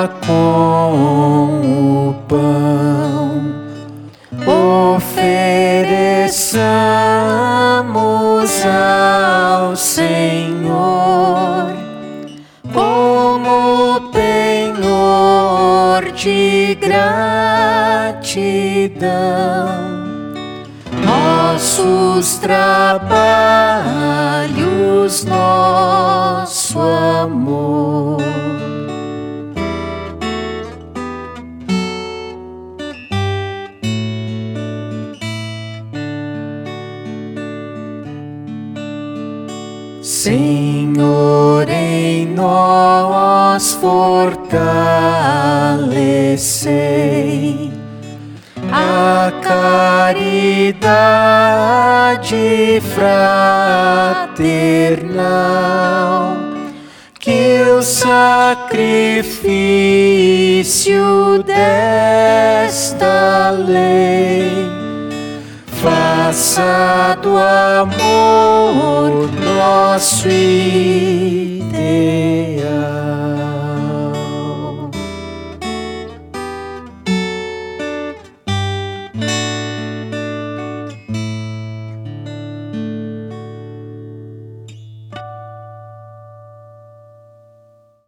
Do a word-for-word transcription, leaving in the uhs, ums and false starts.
com o pão, ofereçamos ao Senhor como penhor de gratidão nossos trabalhos, nosso amor. Senhor, em nós fortalecei a caridade fraternal, que o sacrifício desta lei faça do amor nosso ideal.